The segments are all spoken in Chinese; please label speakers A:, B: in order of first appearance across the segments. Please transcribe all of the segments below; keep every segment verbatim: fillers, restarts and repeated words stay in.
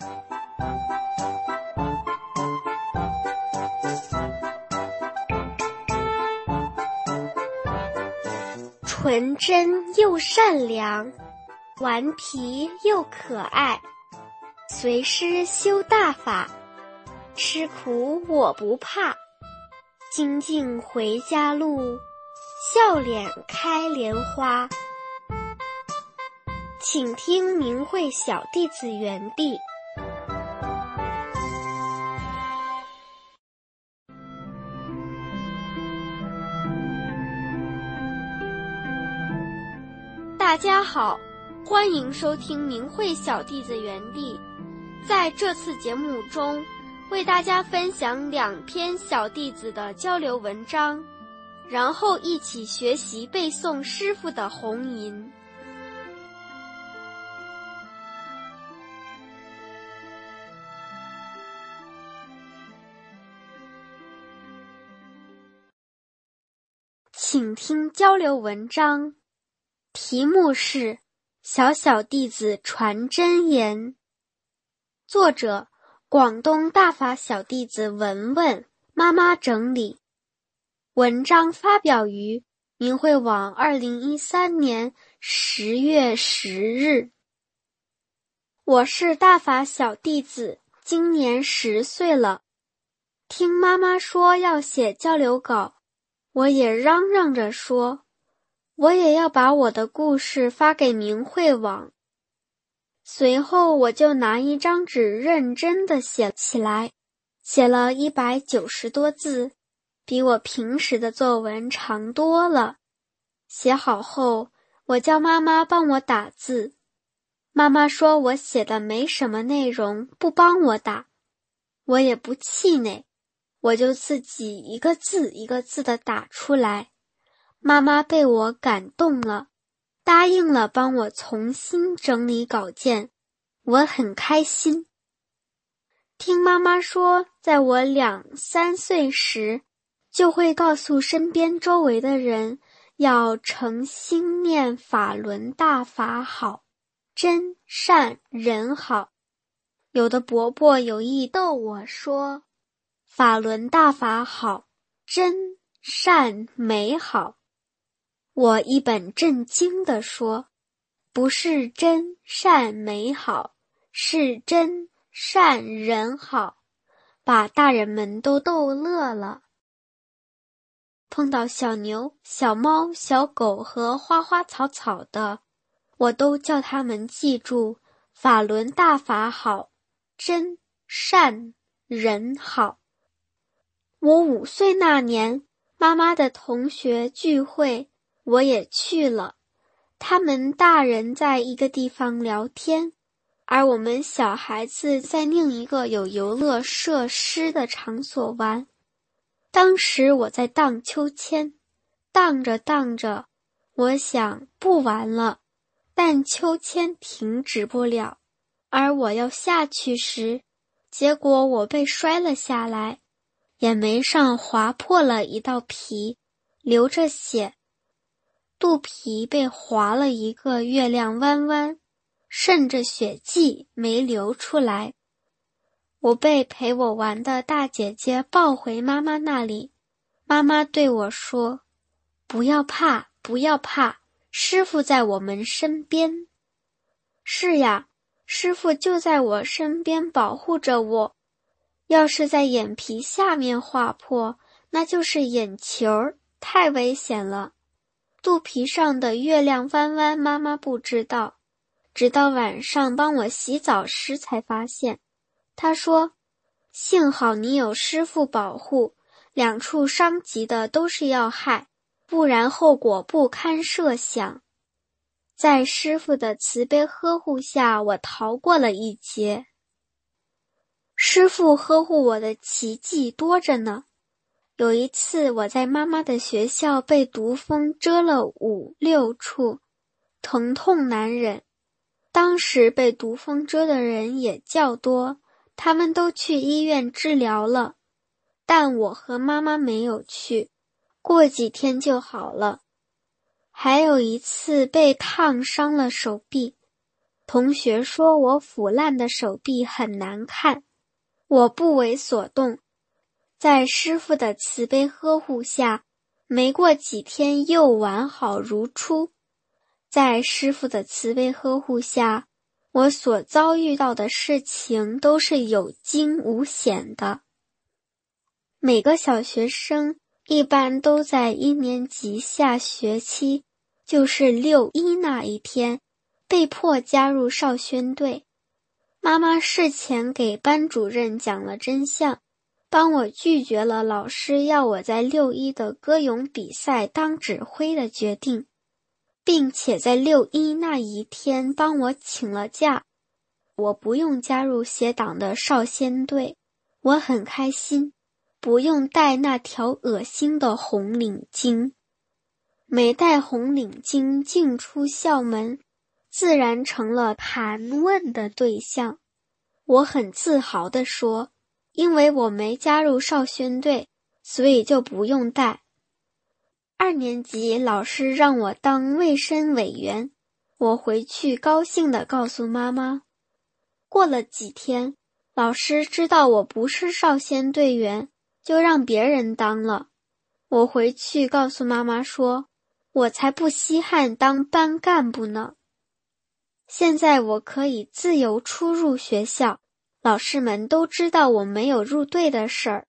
A: 纯真又善良，顽皮又可爱，随师修大法，吃苦我不怕。精进回家路，笑脸开莲花。请听明慧小弟子园地。大家好，欢迎收听明慧小弟子园地。在这次节目中，为大家分享两篇小弟子的交流文章，然后一起学习背诵师父的弘吟。请听交流文章，题目是小小弟子传真言，作者广东大法小弟子文文，妈妈整理。文章发表于明慧网二零一三年十月十日。我是大法小弟子，今年十岁了。听妈妈说要写交流稿，我也嚷嚷着说，我也要把我的故事发给明慧网。随后我就拿一张纸认真地写起来，写了一百九十多字，比我平时的作文长多了。写好后，我叫妈妈帮我打字。妈妈说我写的没什么内容，不帮我打。我也不气馁，我就自己一个字一个字地打出来。妈妈被我感动了，答应了帮我重新整理稿件，我很开心。听妈妈说，在我两三岁时，就会告诉身边周围的人，要诚心念法轮大法好，真善人好。有的伯伯有意逗我说，法轮大法好，真善美好。我一本正经地说，不是真善美好，是真善人好，把大人们都逗乐了。碰到小牛、小猫、小狗和花花草草的，我都叫他们记住法轮大法好，真善人好。我五岁那年，妈妈的同学聚会，我也去了。他们大人在一个地方聊天，而我们小孩子在另一个有游乐设施的场所玩。当时我在荡秋千，荡着荡着，我想不玩了，但秋千停止不了，而我要下去时，结果我被摔了下来，眼眉上划破了一道皮，流着血，肚皮被划了一个月亮弯弯，渗着血迹没流出来。我被陪我玩的大姐姐抱回妈妈那里，妈妈对我说，不要怕，不要怕，师父在我们身边。是呀，师父就在我身边保护着我。要是在眼皮下面划破，那就是眼球，太危险了。肚皮上的月亮弯弯妈妈不知道，直到晚上帮我洗澡时才发现。她说，幸好你有师父保护，两处伤及的都是要害，不然后果不堪设想。在师父的慈悲呵护下，我逃过了一劫。师父呵护我的奇迹多着呢。有一次我在妈妈的学校被毒蜂蛰了五六处，疼痛难忍。当时被毒蜂蛰的人也较多，他们都去医院治疗了，但我和妈妈没有去，过几天就好了。还有一次被烫伤了手臂， 同学说我腐烂的手臂很难看，我不为所动，在师父的慈悲呵护下，没过几天又完好如初。在师父的慈悲呵护下，我所遭遇到的事情都是有惊无险的。每个小学生一般都在一年级下学期，就是六一那一天，被迫加入少宣队。妈妈事前给班主任讲了真相，帮我拒绝了老师要我在六一的歌咏比赛当指挥的决定，并且在六一那一天帮我请了假。我不用加入协党的少先队，我很开心，不用戴那条恶心的红领巾。没戴红领巾进出校门，自然成了盘问的对象。我很自豪地说，因为我没加入少宣队，所以就不用戴。二年级老师让我当卫生委员，我回去高兴地告诉妈妈。过了几天，老师知道我不是少先队员，就让别人当了。我回去告诉妈妈说，我才不稀罕当班干部呢。现在我可以自由出入学校，老师们都知道我没有入队的事儿。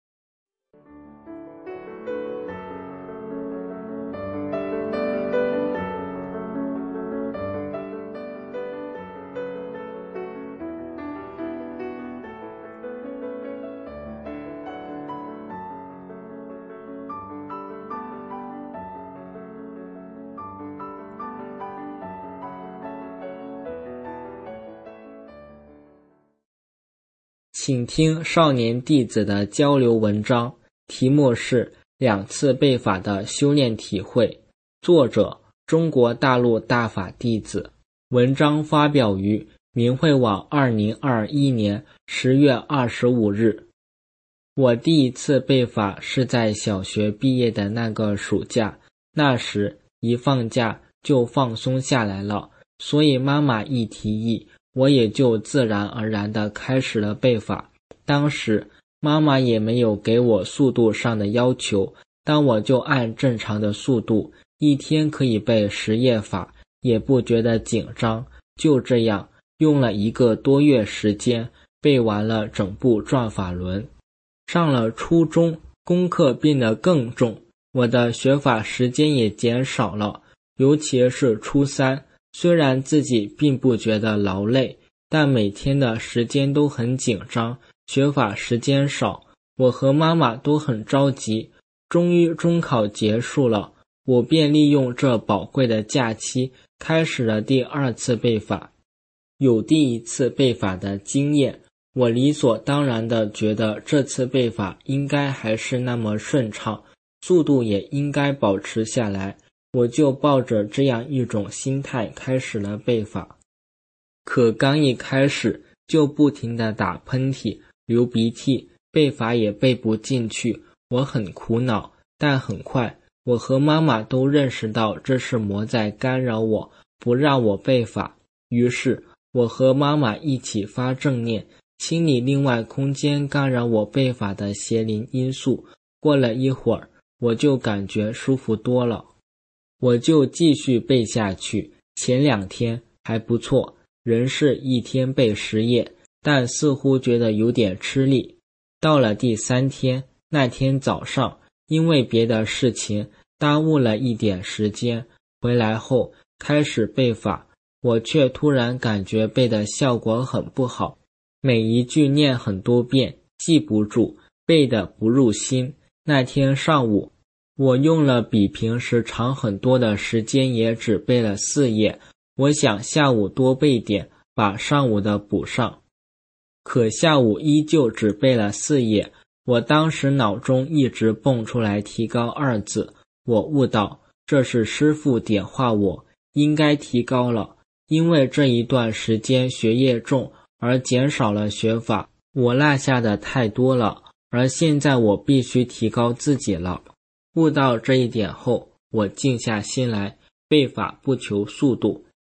B: 请听少年弟子的交流文章，题目是两次背法的修炼体会，作者中国大陆大法弟子。文章发表于明慧网二零二一年十月二十五日。我第一次背法是在小学毕业的那个暑假，那时一放假就放松下来了，所以妈妈一提议，我也就自然而然地开始了背法。当时妈妈也没有给我速度上的要求，但我就按正常的速度，一天可以背十页法，也不觉得紧张。就这样用了一个多月时间，背完了整部转法轮。上了初中，功课变得更重，我的学法时间也减少了，尤其是初三，虽然自己并不觉得劳累，但每天的时间都很紧张，学法时间少，我和妈妈都很着急。终于中考结束了，我便利用这宝贵的假期，开始了第二次背法。有第一次背法的经验，我理所当然地觉得这次背法应该还是那么顺畅，速度也应该保持下来，我就抱着这样一种心态开始了背法。可刚一开始就不停地打喷嚏、流鼻涕，背法也背不进去，我很苦恼。但很快我和妈妈都认识到这是魔在干扰我，不让我背法。于是我和妈妈一起发正念，清理另外空间干扰我背法的邪灵因素。过了一会儿，我就感觉舒服多了，我就继续背下去。前两天还不错，仍是一天背十页，但似乎觉得有点吃力。到了第三天，那天早上因为别的事情耽误了一点时间，回来后开始背法，我却突然感觉背的效果很不好，每一句念很多遍，记不住，背得不入心。那天上午，我用了比平时长很多的时间，也只背了四页。我想下午多背点，把上午的补上。可下午依旧只背了四页，我当时脑中一直蹦出来提高二字，我悟到这是师父点化我，应该提高了。因为这一段时间学业重而减少了学法，我落下的太多了，而现在我必须提高自己了。悟到这一点后，我静下心来，背法不求速度，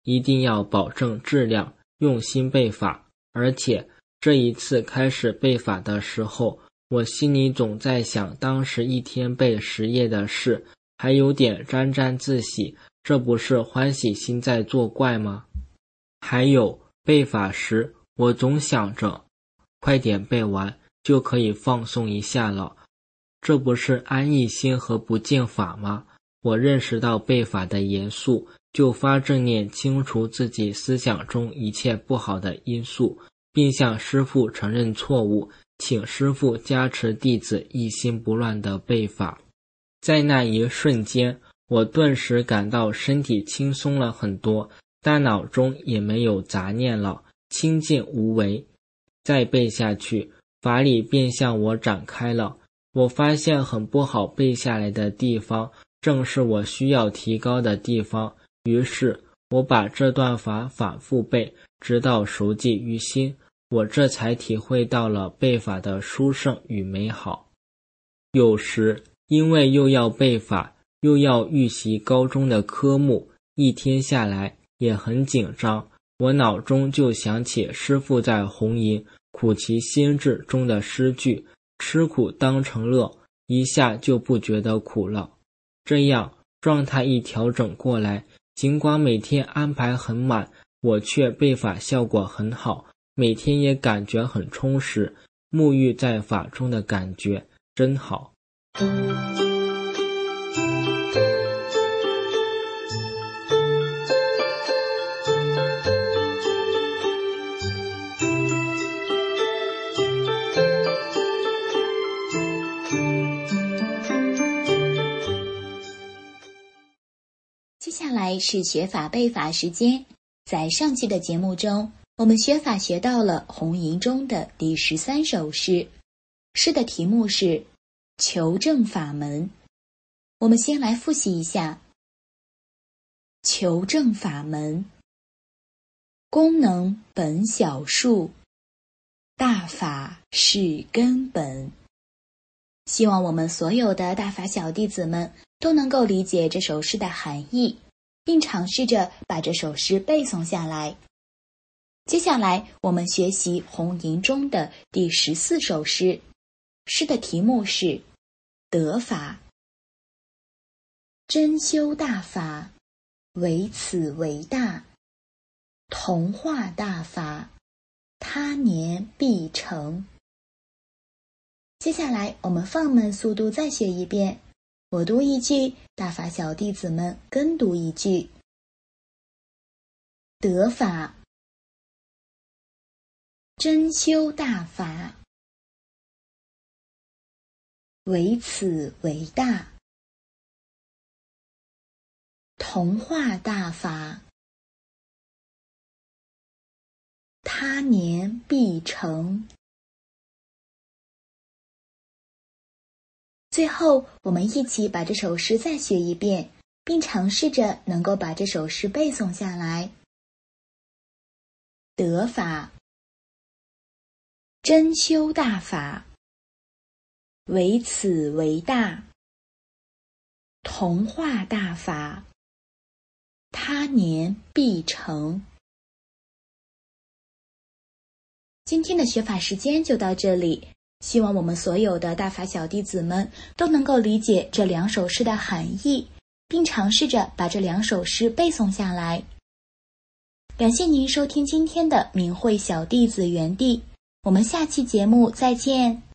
B: 一定要保证质量，用心背法。而且这一次开始背法的时候，我心里总在想当时一天背十页的事，还有点沾沾自喜，这不是欢喜心在作怪吗？还有背法时，我总想着快点背完就可以放松一下了，这不是安逸心和不敬法吗？我认识到背法的严肃，就发正念清除自己思想中一切不好的因素，并向师父承认错误，请师父加持弟子一心不乱的背法。在那一瞬间，我顿时感到身体轻松了很多，大脑中也没有杂念了，清净无为。再背下去，法理便向我展开了。我发现很不好背下来的地方，正是我需要提高的地方，于是我把这段法反复背，直到熟记于心，我这才体会到了背法的殊胜与美好。有时因为又要背法，又要预习高中的科目，一天下来也很紧张，我脑中就想起师父在红吟苦其心志中的诗句，吃苦当成乐，一下就不觉得苦了。这样状态一调整过来，尽管每天安排很满，我却背法效果很好，每天也感觉很充实，沐浴在法中的感觉真好。
C: 接下来是学法背法时间。在上期的节目中，我们学法学到了红吟中的第十三首诗，诗的题目是求证法门。我们先来复习一下。求证法门，功能本小数，大法是根本。希望我们所有的大法小弟子们都能够理解这首诗的含义，并尝试着把这首诗背诵下来。接下来我们学习红吟中的第十四首诗，诗的题目是得法。真修大法，唯此为大，同化大法，他年必成。接下来我们放慢速度再学一遍，我读一句，大法小弟子们跟读一句。得法，真修大法，唯此为大，同化大法，他年必成。最后，我们一起把这首诗再学一遍，并尝试着能够把这首诗背诵下来。得法，真修大法，唯此为大，同化大法，他年必成。今天的学法时间就到这里，希望我们所有的大法小弟子们都能够理解这两首诗的含义，并尝试着把这两首诗背诵下来。感谢您收听今天的明慧小弟子园地，我们下期节目再见。